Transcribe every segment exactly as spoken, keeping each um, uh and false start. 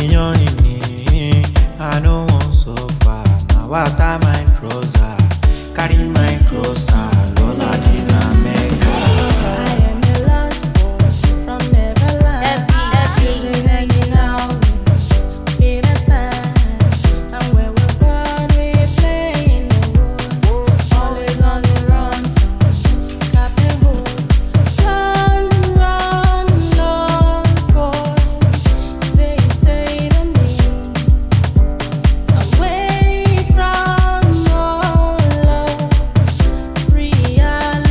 Iyanrin ni, I no wan suffer. Now what am I trouser? Carry my crosser, Lola Dina Mecca. I am the last boy from Neverland. Chasing hanging out with Peter Pan. And where we're born, we play in the woods. Always on the run from Captain Hook. Run, run, lost boys. They say to me, away from all of reality.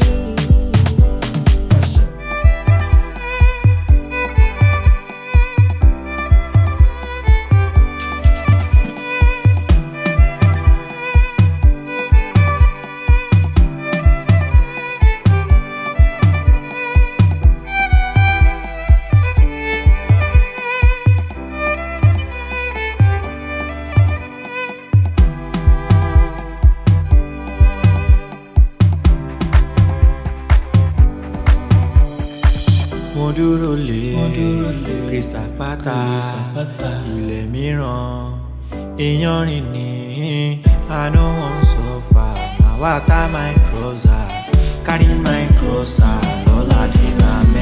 Mo dúró lé Crystal Pata, ilẹ̀ mìíràn. Iyanrin ni, I no wan suffer. Now what am I trouser? Carry my crosser, Lola Dina Mecca.